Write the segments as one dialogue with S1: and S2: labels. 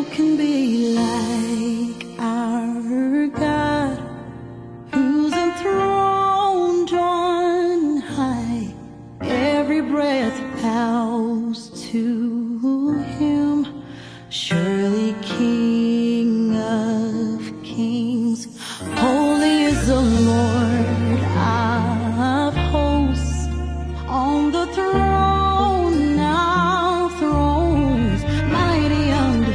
S1: can be like our God, who's enthroned on high? Every breath bows to him. Surely King of Kings, holy is the Lord of hosts. On the throne now thrones, mighty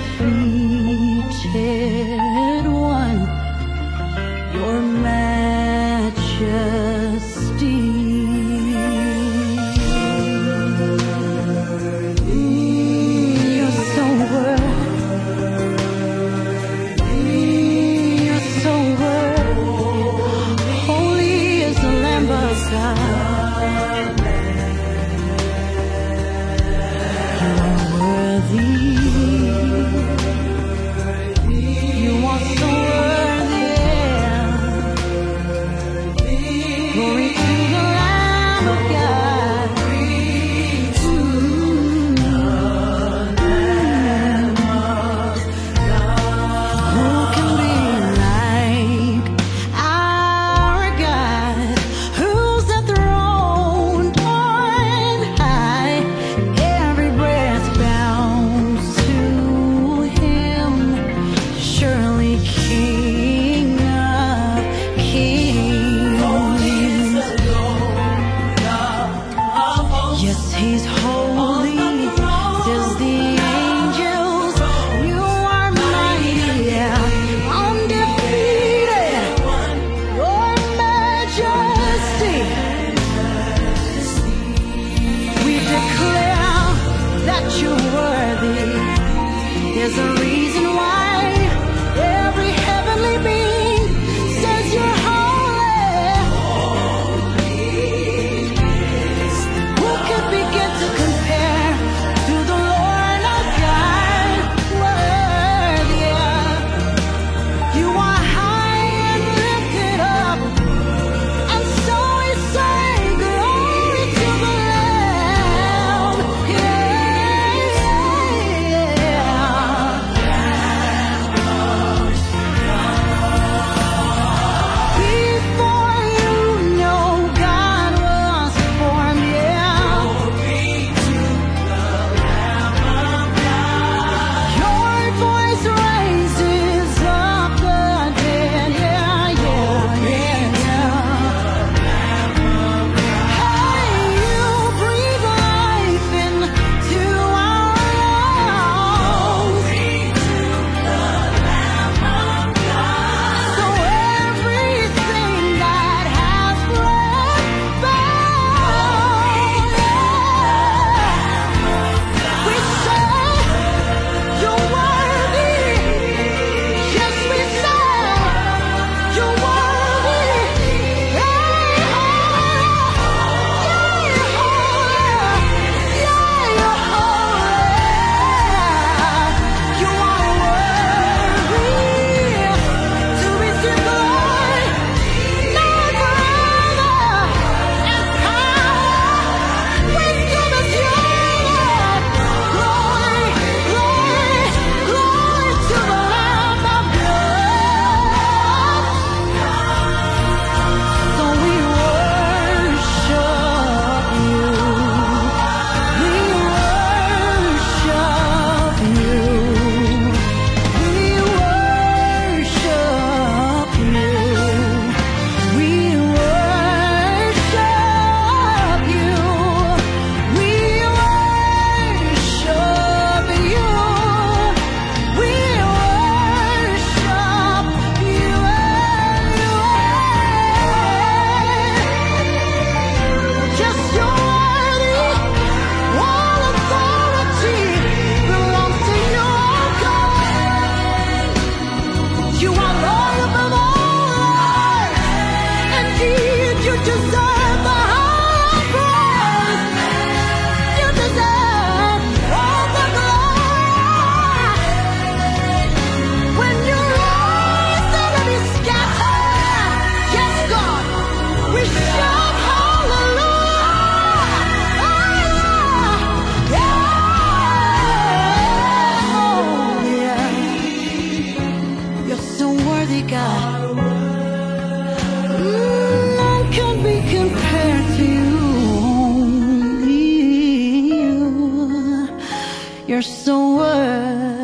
S1: undefeated one, your majesty. You're so worthy. You're so worthy. Holy is the Lamb of God. You are so worthy. Glory to the Lamb of God. Who can be like our God, who's enthroned on high? Every breath bows to him. Surely King of Kings. Yes, he's holy. Says the angels, you are mighty, undefeated. Your majesty. We declare that you're worthy. There's a reason why every heavenly being says you're holy. Who could begin to compare to the Lord our God? Worthy. You are high and lifted up, and so we say, glory to the Lamb. Yeah. you're so worth